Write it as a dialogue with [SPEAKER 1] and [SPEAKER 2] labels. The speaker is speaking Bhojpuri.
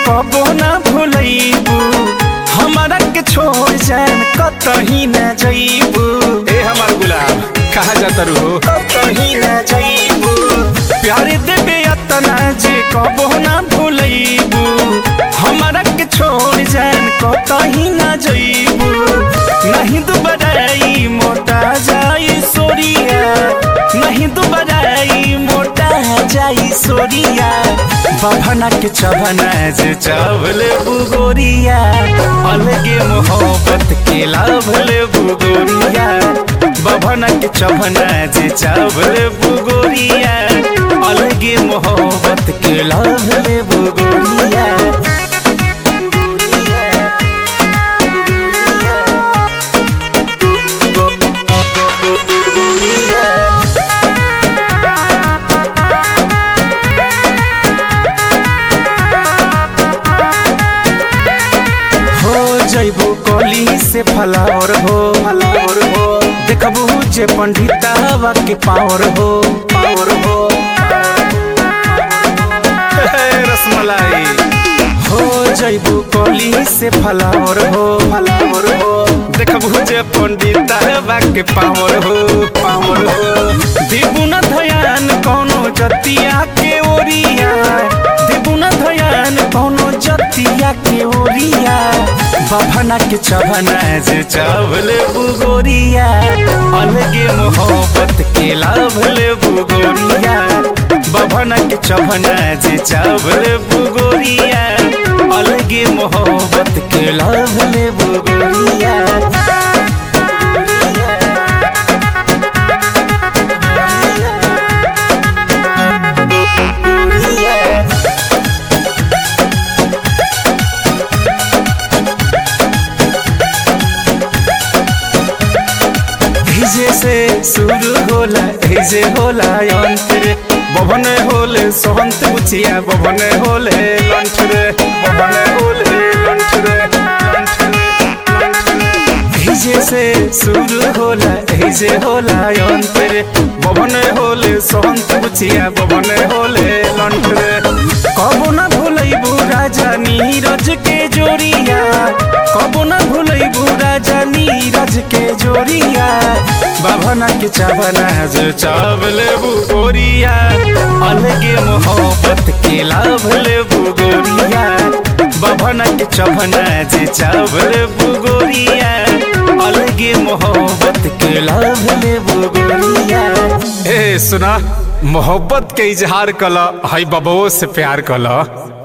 [SPEAKER 1] कबो ना भूलैबू हमारा के छोड़ जान कतही ना जइबू।
[SPEAKER 2] ए हमार गुलाब कहाँ जाता रू
[SPEAKER 1] कतही ना जइबू प्यार देबे अतना जे कबो ना भूलैबू हमारा के छोड़ जान कतही ना जइबू। नहीं दुबराई मोटा जाई सोरिया नहीं दुबराई मोटा जाई सोरिया बभना के चबना जे चावले बुगोरिया अलगे मोहब्बत के लाभले बुगोरिया बभना के चबना जे चावले बुगोरिया अलगे मोहब्बत के लाभले बुगोरिया। जइबू कली से फलावर हो देखबू जे पंडिता के पावर हो
[SPEAKER 2] रसमलाई
[SPEAKER 1] हो जइबू कली से फलावर हो
[SPEAKER 2] देखबू जे पंडिता के पावर हो
[SPEAKER 1] देबू न ध्यान कोनो जतिया के ओरिया देबू न ध्यान कोनो जतिया के ओरिया बभना के चबना जे चावले बुगोरिया अलगे मोहब्बत के लाभले बुगोरिया बभना के चबना जे चावले बुगोरिया अलगे मोहब्बत के लाभले बुगोरिया। से शुरू होला ऐसे होला अंत रे बभन होले सोहंत बुचिया बभन होले लंठ रे बभन होले लंठ रे ऐसे से शुरू होला ऐसे होला अंत रे बभन होले सोहंत बुचिया बभन होले लंठ रे कबो ना भूलैबू राजा नीरज के जोरिया कबो ना भूलैबू राजा नीरज के जोरिया बभना के चबना जे चावले बुगोरिया अलगे मोहब्बत के लाभले बुगोरिया बभना के चबना जे चावले बुगोरिया अलगे मोहब्बत के लाभले बुगोरिया।
[SPEAKER 2] ए सुना मोहब्बत के इजहार कला हई बबुओ से प्यार कला।